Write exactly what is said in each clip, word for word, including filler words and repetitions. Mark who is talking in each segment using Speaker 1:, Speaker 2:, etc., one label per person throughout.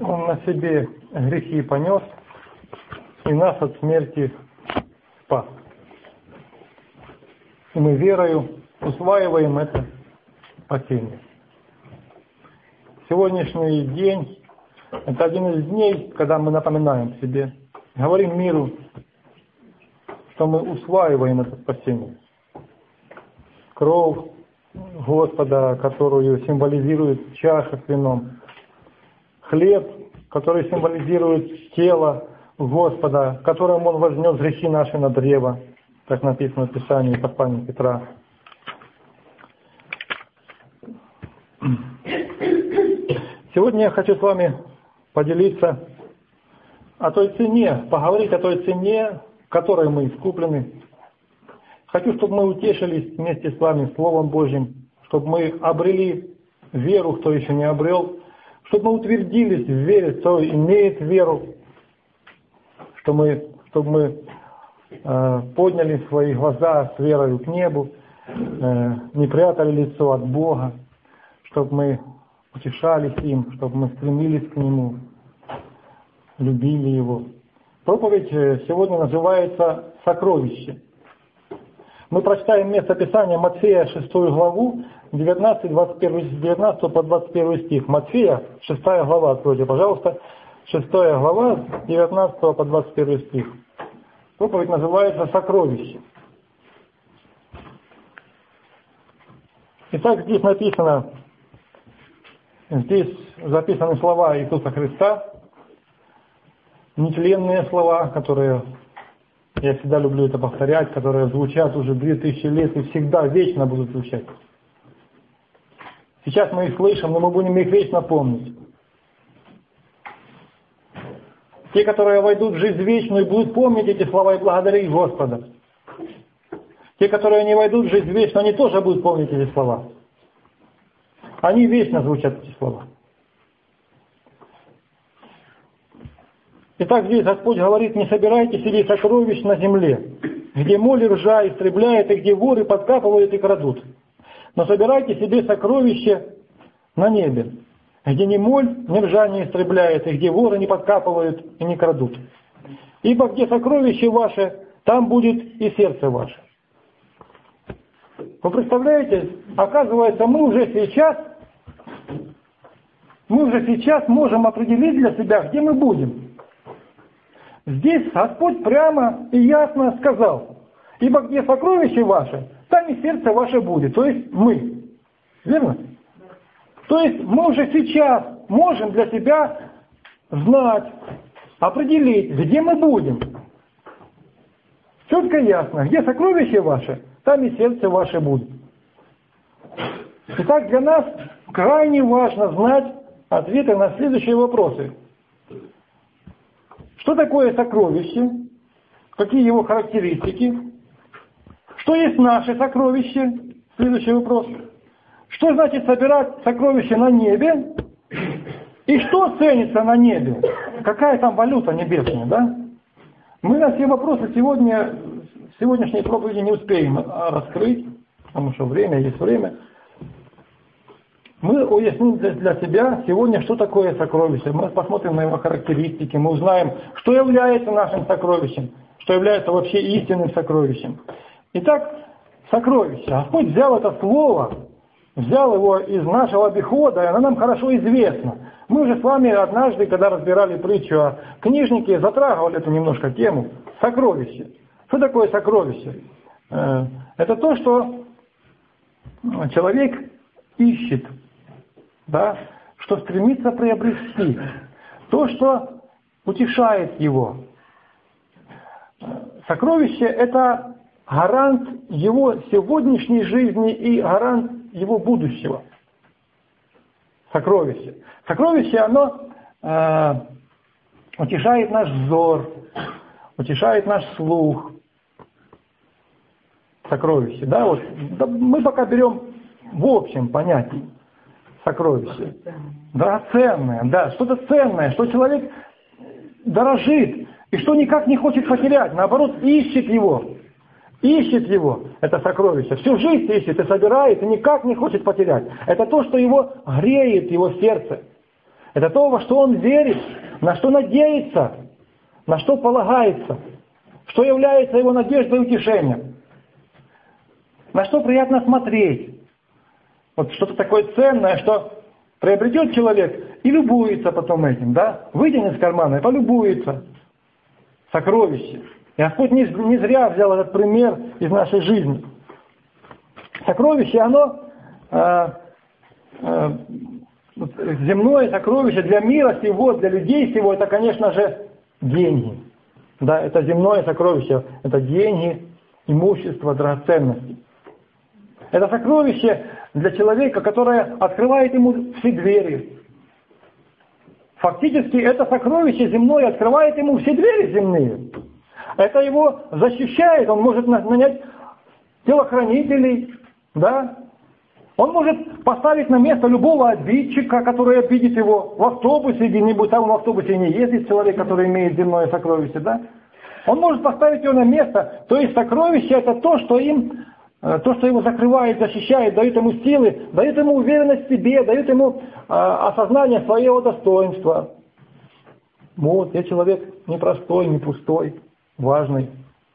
Speaker 1: Он на себе грехи понес и нас от смерти спас. И мы верою усваиваем это спасение. Сегодняшний день – это один из дней, когда мы напоминаем себе, говорим миру, что мы усваиваем это спасение. Кровь Господа, которую символизирует чаша с вином. Хлеб, который символизирует тело Господа, которым Он вознес грехи наши на древо, как написано в Писании послания Петра. Сегодня я хочу с вами поделиться о той цене, поговорить о той цене, которой мы искуплены. Хочу, чтобы мы утешились вместе с вами Словом Божьим, чтобы мы обрели веру, кто еще не обрел, чтобы мы утвердились в вере, кто имеет веру, чтобы мы, чтобы мы э, подняли свои глаза с верою к небу, э, не прятали лицо от Бога, чтобы мы утешались им, чтобы мы стремились к Нему, любили Его. Проповедь сегодня называется «Сокровище». Мы прочитаем место Писания Матфея, шестую главу, девятнадцатый, двадцать первый, с девятнадцатого по двадцать первый стих. Матфея, шестая глава, откройте, пожалуйста, шестая глава, с девятнадцатого по двадцать первый стих. Проповедь называется «Сокровище». Итак, здесь написано, здесь записаны слова Иисуса Христа, нетленные слова, которые... Я всегда люблю это повторять, которые звучат уже две тысячи лет и всегда вечно будут звучать. Сейчас мы их слышим, но мы будем их вечно помнить. Те, которые войдут в жизнь вечную, будут помнить эти слова и благодарить Господа. Те, которые не войдут в жизнь вечную, они тоже будут помнить эти слова. Они вечно звучат, эти слова. Итак, здесь Господь говорит: не собирайте себе сокровищ на земле, где моль и ржа истребляет, и где воры подкапывают и крадут. Но собирайте себе сокровища на небе, где ни моль, ни ржа не истребляет, и где воры не подкапывают и не крадут. Ибо где сокровище ваше, там будет и сердце ваше. Вы представляете, оказывается, мы уже сейчас, мы уже сейчас можем определить для себя, где мы будем. Здесь Господь прямо и ясно сказал: ибо где сокровище ваше, там и сердце ваше будет. То есть мы. Верно? То есть мы уже сейчас можем для себя знать, определить, где мы будем. Четко и ясно. Где сокровище ваше, там и сердце ваше будет. Итак, для нас крайне важно знать ответы на следующие вопросы. Что такое сокровище? Какие его характеристики? Что есть наше сокровище? Следующий вопрос. Что значит собирать сокровища на небе? И что ценится на небе? Какая там валюта небесная, да? Мы на все вопросы сегодня, в сегодняшней проповеди не успеем раскрыть, потому что время есть время. Мы уясним для себя сегодня, что такое сокровище. Мы посмотрим на его характеристики, мы узнаем, что является нашим сокровищем, что является вообще истинным сокровищем. Итак, сокровище. Господь взял это слово, взял его из нашего обихода, и оно нам хорошо известно. Мы уже с вами однажды, когда разбирали притчу о книжнике, затрагивали эту немножко тему. Сокровище. Что такое сокровище? Это то, что человек ищет, да, что стремится приобрести, то, что утешает его. Сокровище – это гарант его сегодняшней жизни и гарант его будущего. Сокровище. Сокровище, оно э, утешает наш взор, утешает наш слух. Сокровище, да, вот да, мы пока берем в общем понятии сокровище. Драгоценное, да, что-то ценное, что человек дорожит и что никак не хочет потерять, наоборот, ищет его. Ищет его, это сокровище. Всю жизнь ищет и собирает, и никак не хочет потерять. Это то, что его греет, его сердце. Это то, во что он верит, на что надеется, на что полагается, что является его надеждой и утешением, на что приятно смотреть. Вот что-то такое ценное, что приобретет человек и любуется потом этим, да? Вытянет из кармана и полюбуется. Сокровище. И Господь не, не зря взял этот пример из нашей жизни. Сокровище, оно э, э, земное сокровище для мира сего, для людей сего, это, конечно же, деньги. Да, это земное сокровище, это деньги, имущество, драгоценности. Это сокровище для человека, которое открывает ему все двери. Фактически это сокровище земное открывает ему все двери земные. Это его защищает, он может нанять телохранителей, да? Он может поставить на место любого обидчика, который обидит его в автобусе, где-нибудь там в автобусе не ездит человек, который имеет земное сокровище, да? Он может поставить его на место, то есть сокровище это то, что им То, что его закрывает, защищает, дает ему силы, дает ему уверенность в себе, дает ему э, осознание своего достоинства. Вот, я человек не простой, не пустой, важный.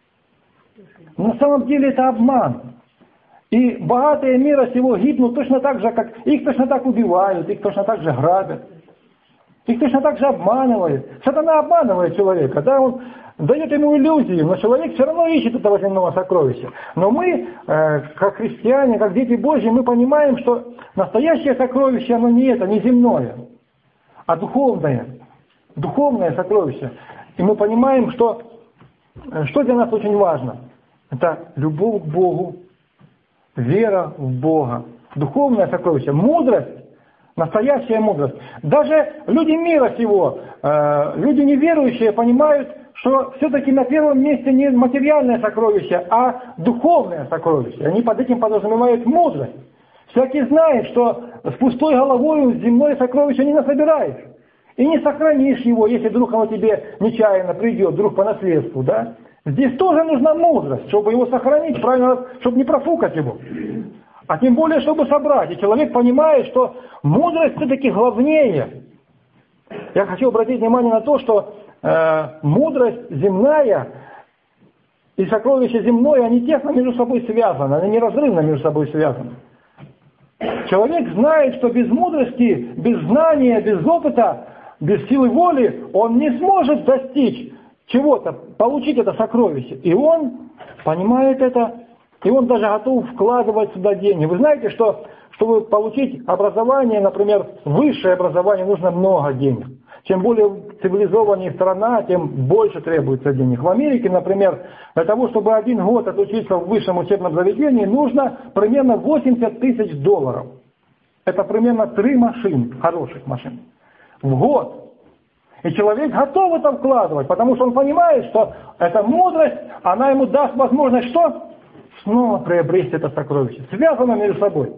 Speaker 1: Но на самом деле это обман. И богатые мира сего гибнут точно так же, как их точно так убивают, их точно так же грабят. Их точно так же обманывают. Сатана обманывает человека, да, он дает ему иллюзии, но человек все равно ищет этого земного сокровища. Но мы, э, как христиане, как дети Божьи, мы понимаем, что настоящее сокровище, оно не это, не земное, а духовное. Духовное сокровище. И мы понимаем, что, что для нас очень важно. Это любовь к Богу, вера в Бога, духовное сокровище, мудрость. Настоящая мудрость. Даже люди мира сего, э, люди неверующие понимают, что все-таки на первом месте не материальное сокровище, а духовное сокровище. Они под этим подразумевают мудрость. Всякий знает, что с пустой головой земное сокровище не насобираешь. И не сохранишь его, если вдруг оно тебе нечаянно придет, вдруг по наследству. Да? Здесь тоже нужна мудрость, чтобы его сохранить, правильно, чтобы не профукать его. А тем более, чтобы собрать. И человек понимает, что мудрость все-таки главнее. Я хочу обратить внимание на то, что э, мудрость земная и сокровище земное, они тесно между собой связаны, они неразрывно между собой связаны. Человек знает, что без мудрости, без знания, без опыта, без силы воли он не сможет достичь чего-то, получить это сокровище. И он понимает это. И он даже готов вкладывать сюда деньги. Вы знаете, что чтобы получить образование, например, высшее образование, нужно много денег. Чем более цивилизованнее страна, тем больше требуется денег. В Америке, например, для того, чтобы один год отучиться в высшем учебном заведении, нужно примерно восемьдесят тысяч долларов. Это примерно три машины, хороших машин, в год. И человек готов это вкладывать, потому что он понимает, что эта мудрость, она ему даст возможность что? Снова приобрести это сокровище. Связано между собой.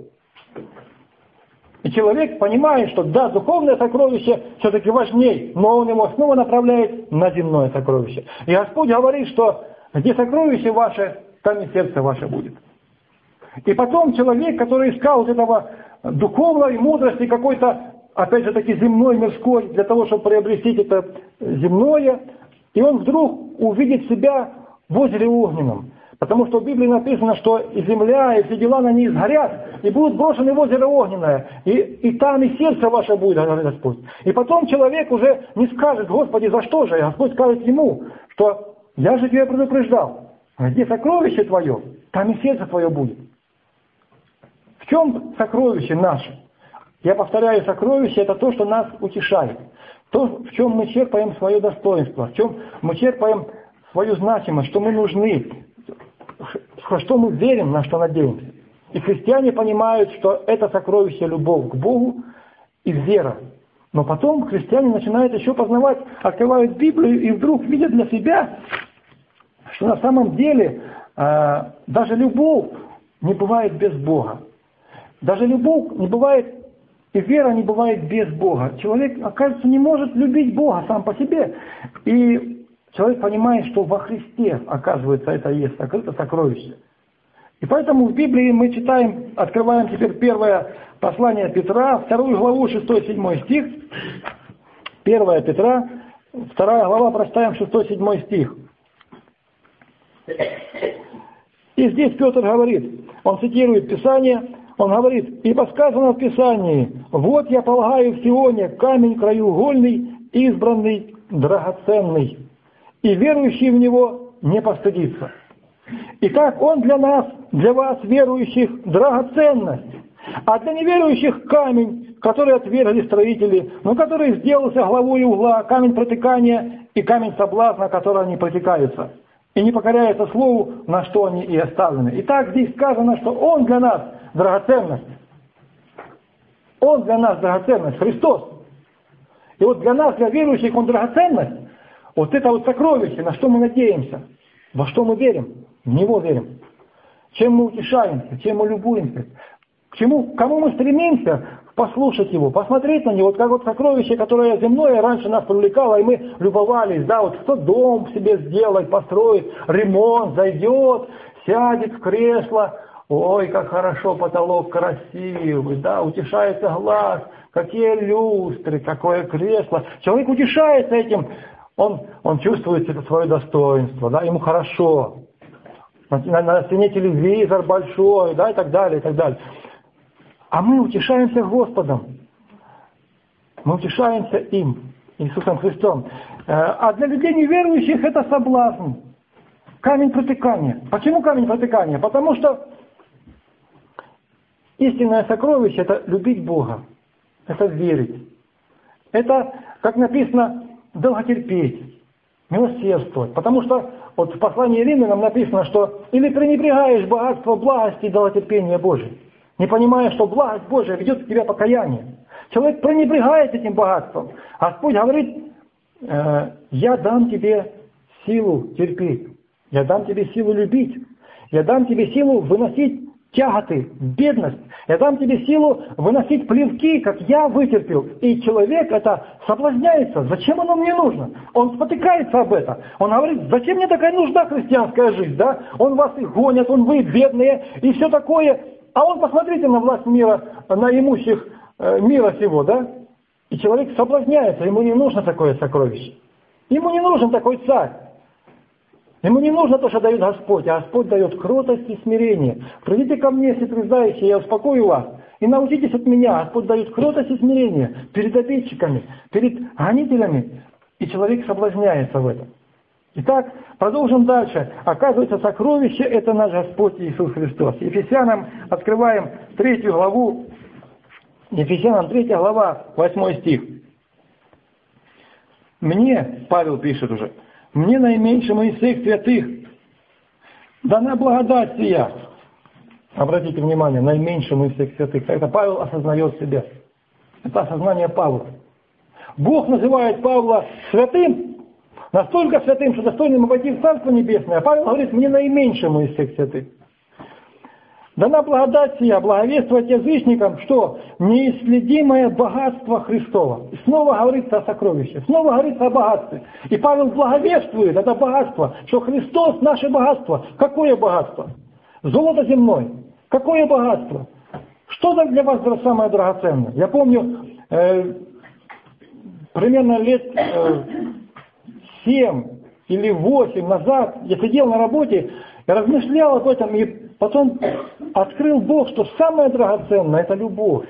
Speaker 1: И человек понимает, что да, духовное сокровище все-таки важнее, но он его снова направляет на земное сокровище. И Господь говорит, что где сокровище ваше, там и сердце ваше будет. И потом человек, который искал вот этого духовной мудрости, какой-то, опять же таки, земной, мирской, для того, чтобы приобрести это земное, и он вдруг увидит себя в озере огненном. Потому что в Библии написано, что и земля, и все дела на ней сгорят, и будут брошены в озеро огненное, и, и там и сердце ваше будет, говорит Господь. И потом человек уже не скажет: Господи, за что же? И Господь скажет ему, что я же тебя предупреждал, где сокровище твое, там и сердце твое будет. В чем сокровище наше? Я повторяю, сокровище это то, что нас утешает. То, в чем мы черпаем свое достоинство, в чем мы черпаем свою значимость, что мы нужны, что мы верим, на что надеемся. И христиане понимают, что это сокровище любовь к Богу и вера. Но потом христиане начинают еще познавать, открывают Библию и вдруг видят для себя, что на самом деле э, даже любовь не бывает без Бога. Даже любовь не бывает, и вера не бывает без Бога. Человек, оказывается, не может любить Бога сам по себе. И человек понимает, что во Христе, оказывается, это и есть сокрыто сокровище. И поэтому в Библии мы читаем, открываем теперь первое послание Петра, вторую главу, шестой-седьмой стих. Первое Петра, вторая глава, прочитаем шестой-седьмой стих. И здесь Петр говорит, он цитирует Писание, он говорит: «Ибо сказано в Писании, вот я полагаю в Сионе камень краеугольный, избранный, драгоценный, и верующий в него не постыдится». Итак, он для нас, для вас, верующих, драгоценность, а для неверующих камень, который отвергли строители, но который сделался главой угла, камень протыкания и камень соблазна, который они протекаются, и не покоряются слову, на что они и оставлены. Итак, здесь сказано, что он для нас драгоценность. Он для нас драгоценность, Христос. И вот для нас, для верующих, он драгоценность. Вот это вот сокровище, на что мы надеемся, во что мы верим, в Него верим. Чем мы утешаемся, чем мы любуемся, к чему, к кому мы стремимся послушать Его, посмотреть на Него, вот как вот сокровище, которое земное раньше нас привлекало, и мы любовались, да, вот кто дом себе сделает, построит, ремонт, зайдет, сядет в кресло, ой, как хорошо, потолок красивый, да, утешается глаз, какие люстры, какое кресло. Человек утешается этим, он, он чувствует это свое достоинство, да, ему хорошо. На, на, на стене телевизор большой, да, и так далее, и так далее. А мы утешаемся Господом. Мы утешаемся им, Иисусом Христом. А для людей неверующих это соблазн. Камень протыкания. Почему камень протыкания? Потому что истинное сокровище — это любить Бога. Это верить. Это, как написано, долготерпеть, милосердствовать. Потому что вот в послании Римлянам написано, что или пренебрегаешь богатство благости и долготерпения Божие, не понимая, что благость Божия ведет к тебе покаяние. Человек пренебрегает этим богатством. А Господь говорит: э, я дам тебе силу терпеть, я дам тебе силу любить, я дам тебе силу выносить тяготы, бедность, я дам тебе силу выносить плевки, как я вытерпел. И человек это соблазняется. Зачем оно мне нужно? Он спотыкается об этом. Он говорит: зачем мне такая нужна христианская жизнь? Да? Он вас и гонит, он вы бедные, и все такое. А он, посмотрите на власть мира, на имущих э, мира сего, да? И человек соблазняется, ему не нужно такое сокровище. Ему не нужен такой царь. Ему не нужно то, что дает Господь, а Господь дает кротость и смирение. Придите ко мне, все труждающие, я успокою вас. И научитесь от меня. Господь дает кротость и смирение перед обидчиками, перед гонителями. И человек соблазняется в этом. Итак, продолжим дальше. Оказывается, сокровище — это наш Господь Иисус Христос. Ефесянам открываем третью главу. Ефесянам третья глава, восьмой стих. Мне, Павел пишет уже, мне, наименьшему из всех святых, дана благодать сия. Обратите внимание, наименьшему из всех святых. Это Павел осознает себя. Это осознание Павла. Бог называет Павла святым, настолько святым, что достойным войти в Царство Небесное. А Павел говорит: мне наименьшему из всех святых. Дана благодать сия, благовествовать язычникам, что неисследимое богатство Христова. И снова говорится о сокровище, снова говорится о богатстве. И Павел благовествует это богатство, что Христос — наше богатство. Какое богатство? Золото земное. Какое богатство? Что для вас самое драгоценное? Я помню, э, примерно лет э, семь или восемь назад я сидел на работе, я размышлял об этом, и потом открыл Бог, что самое драгоценное — это любовь.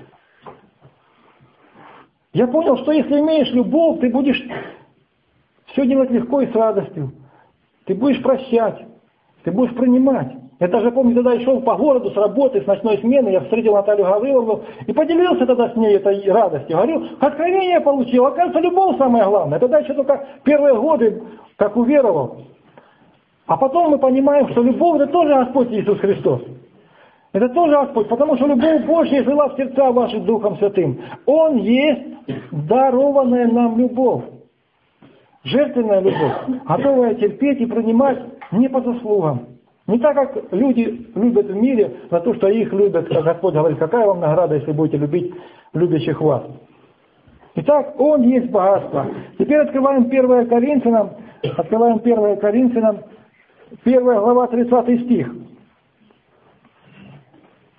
Speaker 1: Я понял, что если имеешь любовь, ты будешь все делать легко и с радостью. Ты будешь прощать, ты будешь принимать. Я даже помню, тогда я шел по городу с работы, с ночной смены, я встретил Наталью Гавриловну и поделился тогда с ней этой радостью. Говорил, откровение получил, оказывается, любовь самое главное. Тогда еще только первые годы, как уверовал. А потом мы понимаем, что любовь — это тоже Господь Иисус Христос. Это тоже Господь, потому что любовь Божья жила в сердца ваших Духом Святым. Он есть дарованная нам любовь. Жертвенная любовь, готовая терпеть и принимать не по заслугам. Не так, как люди любят в мире за то, что их любят, как Господь говорит: какая вам награда, если будете любить любящих вас. Итак, Он есть богатство. Теперь открываем первое Коринфянам, открываем первое Коринфянам, первая глава, тридцатый стих.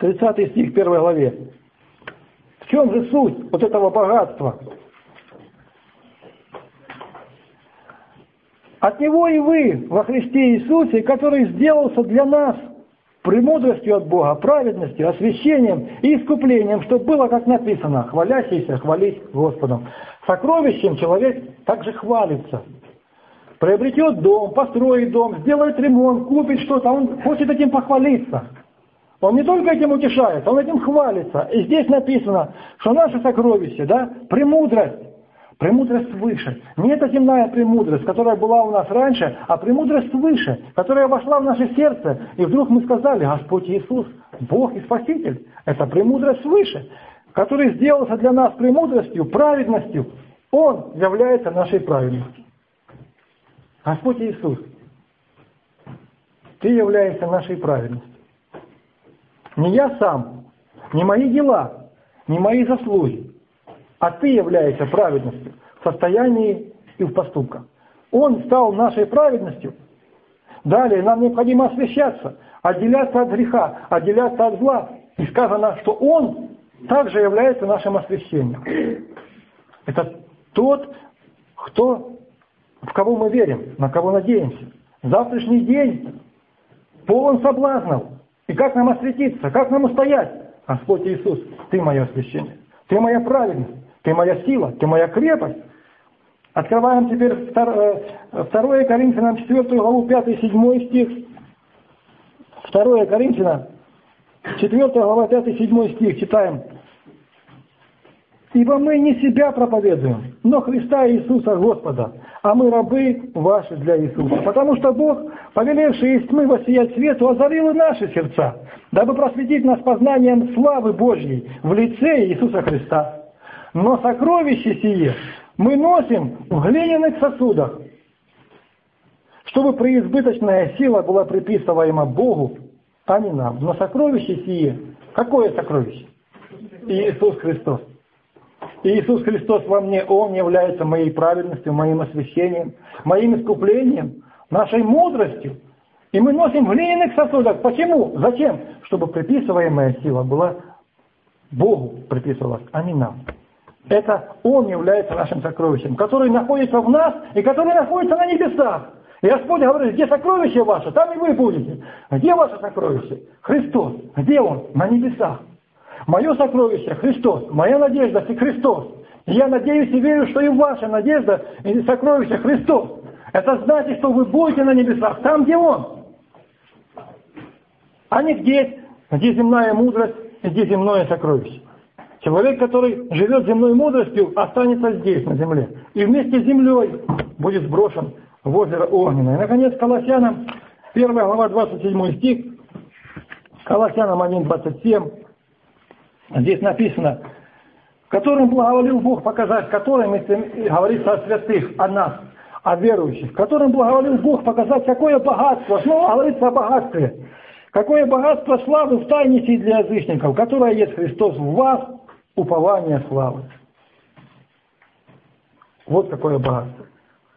Speaker 1: тридцатый стих в первой главе. В чем же суть вот этого богатства? От Него и вы во Христе Иисусе, который сделался для нас премудростью от Бога, праведностью, освящением и искуплением, чтобы было, как написано, хвалящийся, хвались Господом. Сокровищем человек также хвалится. Приобретет дом, построит дом, сделает ремонт, купит что-то, он хочет этим похвалиться. Он не только этим утешается, он этим хвалится. И здесь написано, что наше сокровище, да, премудрость, премудрость свыше. Не эта земная премудрость, которая была у нас раньше, а премудрость свыше, которая вошла в наше сердце. И вдруг мы сказали: Господь Иисус, Бог и Спаситель. Это премудрость свыше, который сделался для нас премудростью, праведностью. Он является нашей праведностью. Господь Иисус, Ты являешься нашей праведностью. Не я сам, не мои дела, не мои заслуги, а Ты являешься праведностью в состоянии и в поступках. Он стал нашей праведностью. Далее нам необходимо освящаться, отделяться от греха, отделяться от зла. И сказано, что Он также является нашим освящением. Это тот, кто, в кого мы верим, на кого надеемся. Завтрашний день полон соблазнов. И как нам осветиться, как нам устоять? Господь Иисус, Ты мое освящение, Ты моя праведность, Ты моя сила, Ты моя крепость. Открываем теперь второе Коринфянам четвёртую главу, пятый седьмой стих. второе Коринфянам, четвёртая глава, пятый седьмой стих, читаем. «Ибо мы не себя проповедуем, но Христа Иисуса Господа, а мы рабы ваши для Иисуса. Потому что Бог, повелевший из тьмы воссиять свету, озарил и наши сердца, дабы просветить нас познанием славы Божьей в лице Иисуса Христа. Но сокровище сие мы носим в глиняных сосудах, чтобы преизбыточная сила была приписываема Богу, а не нам. Но сокровище сие, какое сокровище? Иисус Христос. И Иисус Христос во мне, Он является моей праведностью, моим освящением, моим искуплением, нашей мудростью. И мы носим в глиняных сосудах. Почему? Зачем? Чтобы приписываемая сила была Богу приписывалась, а не нам. Это Он является нашим сокровищем, который находится в нас и который находится на небесах. И Господь говорит: где сокровище ваше, там и вы будете. Где ваше сокровище? Христос. Где Он? На небесах. Мое сокровище — Христос, моя надежда — Христос. И я надеюсь и верю, что и ваша надежда и сокровище — Христос. Это значит, что вы будете на небесах, там, где Он. А не здесь, где земная мудрость и где земное сокровище. Человек, который живет земной мудростью, останется здесь, на земле. И вместе с землей будет сброшен в озеро Огненное. И, наконец, Колоссянам, первая глава, двадцать седьмой стих, Колоссянам один, двадцать семь. Здесь написано: которым благоволил Бог показать, которым, если говорится о святых, о нас, о верующих, которым благоволил Бог показать, какое богатство, снова говорится о богатстве, какое богатство славы в тайне сей для язычников, которое есть Христос в вас, упование славы. Вот какое богатство.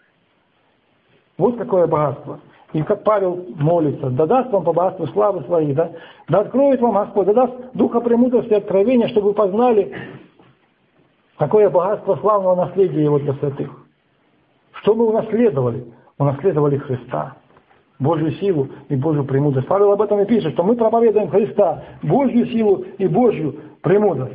Speaker 1: Вот какое богатство. И как Павел молится: да даст вам по богатству славы своей, да? Да откроет вам Господь, да даст духа премудрости и откровения, чтобы вы познали, какое богатство славного наследия Его для святых. Что мы унаследовали? Унаследовали Христа, Божью силу и Божью премудрость. Павел об этом и пишет, что мы проповедуем Христа, Божью силу и Божью премудрость.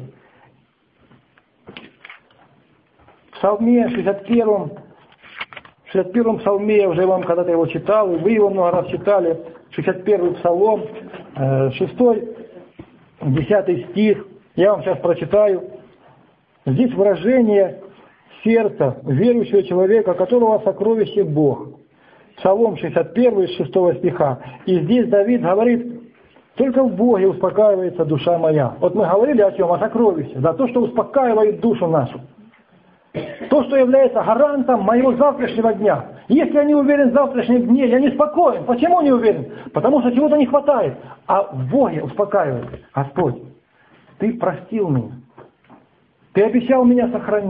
Speaker 1: В Псалме шестьдесят первом, в шестьдесят первом псалме, я уже вам когда-то его читал, и вы его много раз читали, шестьдесят первый псалом, шестой, десятый стих, я вам сейчас прочитаю. Здесь выражение сердца верующего человека, которого сокровище Бог. Псалом шестьдесят один, с шестого стиха. И здесь Давид говорит: только в Боге успокаивается душа моя. Вот мы говорили о чем? О сокровище. Да, то, что успокаивает душу нашу. То, что является гарантом моего завтрашнего дня. Если я не уверен в завтрашнем дне, я не спокоен. Почему не уверен? Потому что чего-то не хватает. А в Боге успокаивает: Господь, Ты простил меня. Ты обещал меня сохранить.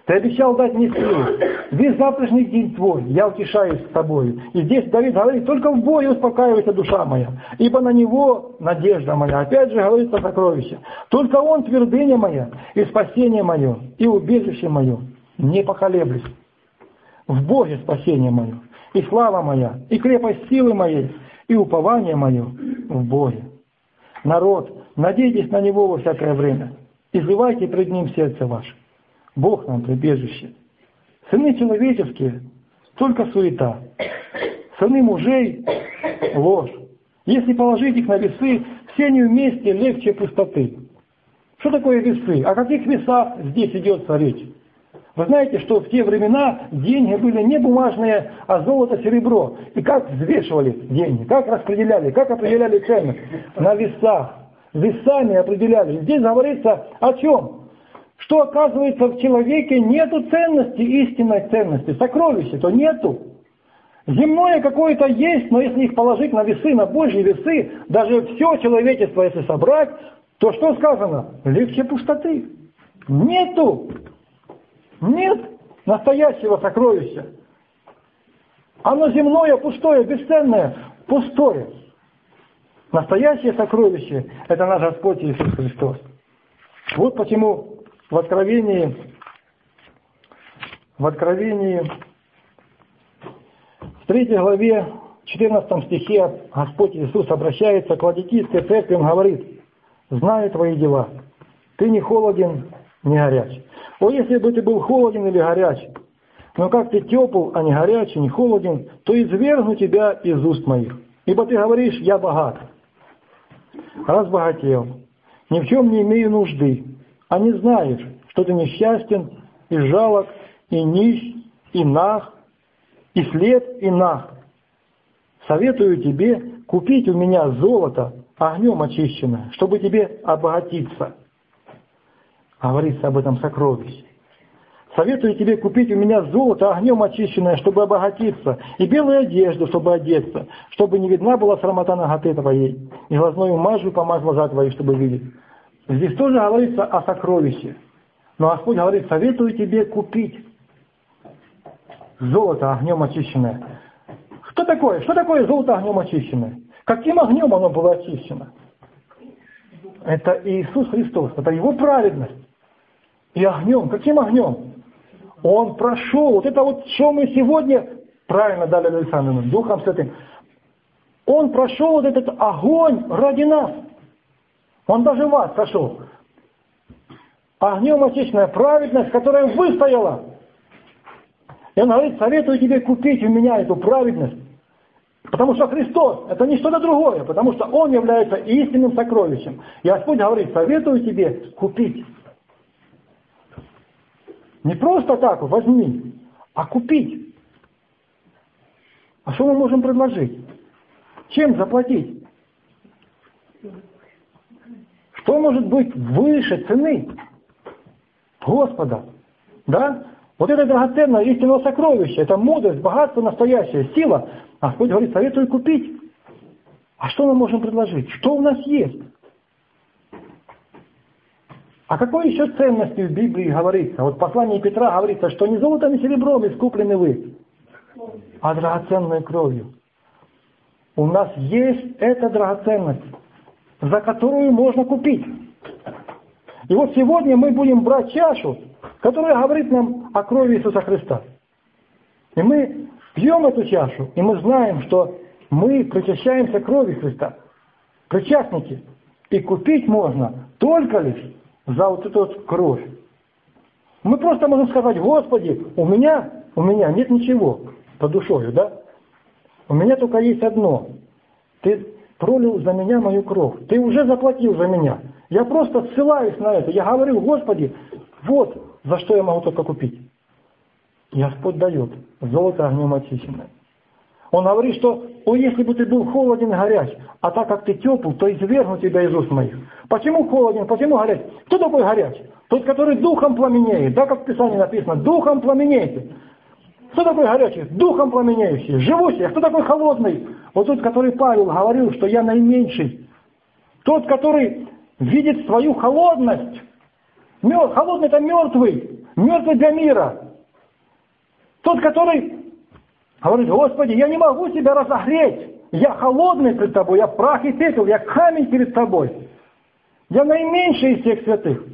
Speaker 1: Ты обещал дать мне силу. Весь завтрашний день твой, я утешаюсь с тобой. И здесь Давид говорит, только в бою успокаивается душа моя, ибо на него надежда моя. Опять же говорится сокровище. Только он твердыня моя, и спасение мое, и убежище мое. Не поколеблюсь. В Боге спасение мое, и слава моя, и крепость силы моей, и упование мое в Боге. Народ, надейтесь на Него во всякое время, и взывайте пред Ним сердце ваше. Бог нам прибежище. Сыны человеческие — только суета. Сыны мужей — ложь. Если положить их на весы, все они вместе легче пустоты. Что такое весы? О каких весах здесь идется речь? Вы знаете, что в те времена деньги были не бумажные, а золото, серебро. И как взвешивали деньги, как распределяли, как определяли ценность? На весах. Весами определяли. Здесь говорится о чем? Что, оказывается, в человеке нету ценности, истинной ценности, сокровища-то нету. Земное какое-то есть, но если их положить на весы, на Божьи весы, даже все человечество, если собрать, то что сказано? Легче пустоты. Нету. Нет настоящего сокровища. Оно земное, пустое, бесценное, пустое. Настоящее сокровище – это наш Господь Иисус Христос. Вот почему в Откровении, в Откровении, в третьей главе, четырнадцатом стихе Господь Иисус обращается к Ладикийской церкви, Он говорит: «Знаю твои дела, ты не холоден, не горяч». О, если бы ты был холоден или горяч, но как ты тепл, а не горячий, не холоден, то извергну тебя из уст моих. Ибо ты говоришь: я богат, разбогател, ни в чем не имею нужды, а не знаешь, что ты несчастен, и жалок, и нищ, и наг, и след, и наг. Советую тебе купить у меня золото огнем очищенное, чтобы тебе обогатиться. Говорится об этом сокровище. Советую тебе купить у меня золото огнем очищенное, чтобы обогатиться, и белую одежду, чтобы одеться, чтобы не видна была срамота наготы твоей, и глазною мажу помажь глаза твои, чтобы видеть. Здесь тоже говорится о сокровище. Но Господь говорит: советую тебе купить золото огнем очищенное. Что такое? Что такое золото огнем очищенное? Каким огнем оно было очищено? Это Иисус Христос, это Его праведность. И огнем. Каким огнем? Он прошел. Вот это вот, что мы сегодня, правильно дали Александру, Духом Святым. Он прошел вот этот огонь ради нас. Он даже вас прошел. Огнем очищенная праведность, которая выстояла. И он говорит: советую тебе купить у меня эту праведность. Потому что Христос — это не что-то другое, потому что Он является истинным сокровищем. И Господь говорит: советую тебе купить. Не просто так возьми, а купить. А что мы можем предложить? Чем заплатить? Что может быть выше цены Господа? Да? Вот это драгоценное истинное сокровище, это мудрость, богатство настоящее, сила. А Господь говорит: советую купить. А что мы можем предложить? Что у нас есть? А какой еще ценности в Библии говорится? Вот в послании Петра говорится, что не золотом и серебром искуплены вы, а драгоценной кровью. У нас есть эта драгоценность, за которую можно купить. И вот сегодня мы будем брать чашу, которая говорит нам о крови Иисуса Христа. И мы пьем эту чашу, и мы знаем, что мы причащаемся крови Христа. Причастники. И купить можно только лишь за вот эту вот кровь. Мы просто можем сказать: Господи, у меня, у меня нет ничего под душою, да? У меня только есть одно. Ты пролил за меня мою кровь. Ты уже заплатил за меня. Я просто ссылаюсь на это. Я говорю: Господи, вот за что я могу только купить. И Господь дает золото огнем очищенное. Он говорит, что: о, если бы ты был холоден и горяч, а так как ты тепл, то извергну тебя из уст моих. Почему холоден, почему горяч? Кто такой горяч? Тот, который духом пламенеет. Да, как в Писании написано: духом пламенеете. Кто такой горячий? Духом пламенеющий, живущий. А кто такой холодный? Вот тот, который Павел говорил, что я наименьший. Тот, который видит свою холодность. Холодный — это мертвый. мертвый для мира. Тот, который говорит: Господи, я не могу себя разогреть. Я холодный перед Тобой, я прах и пепел, я камень перед Тобой. Я наименьший из всех святых.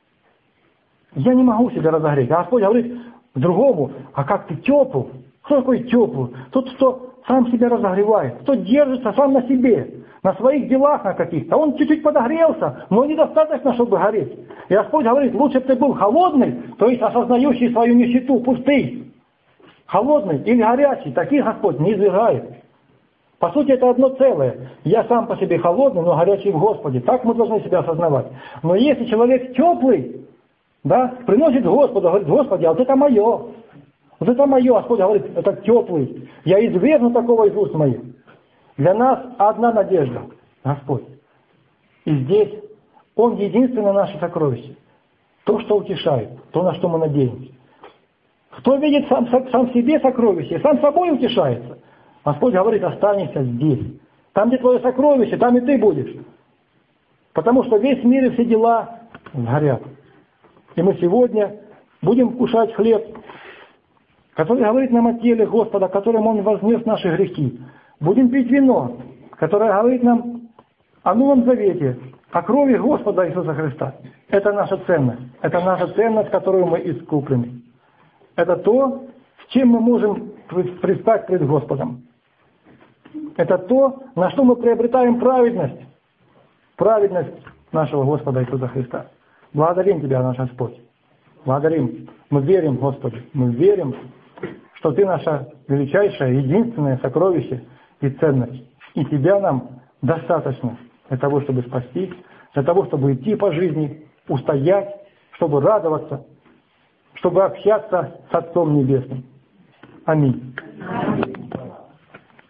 Speaker 1: Я не могу себя разогреть. А Господь говорит другому: а как ты тепл? Кто такой тепл? Тот, кто сам себя разогревает, кто держится сам на себе, на своих делах на каких-то. Он чуть-чуть подогрелся, но недостаточно, чтобы гореть. И Господь говорит: лучше бы ты был холодный, то есть осознающий свою нищету, пустый, холодный или горячий. Таких Господь не извергает. По сути, это одно целое. Я сам по себе холодный, но горячий в Господе. Так мы должны себя осознавать. Но если человек теплый, да, приносит Господу, говорит: Господи, а вот это мое. Вот это мое. Господь говорит: это теплый. Я извергну такого из уст моих. Для нас одна надежда. Господь. И здесь Он единственное наше сокровище. То, что утешает. То, на что мы надеемся. Кто видит сам, сам в себе сокровище, сам собой утешается. Господь говорит: останешься здесь. Там, где твое сокровище, там и ты будешь. Потому что весь мир и все дела сгорят. И мы сегодня будем кушать хлеб, который говорит нам о теле Господа, которым Он вознес наши грехи. Будем пить вино, которое говорит нам о Новом Завете, о крови Господа Иисуса Христа. Это наша ценность. Это наша ценность, которую мы искуплены. Это то, с чем мы можем предстать пред Господом. Это то, на что мы приобретаем праведность. Праведность нашего Господа Иисуса Христа. Благодарим Тебя, наш Господь. Благодарим. Мы верим, Господи. Мы верим, что Ты наше величайшее, единственное сокровище и ценность. И Тебя нам достаточно для того, чтобы спастись, для того, чтобы идти по жизни, устоять, чтобы радоваться, чтобы общаться с Отцом Небесным. Аминь.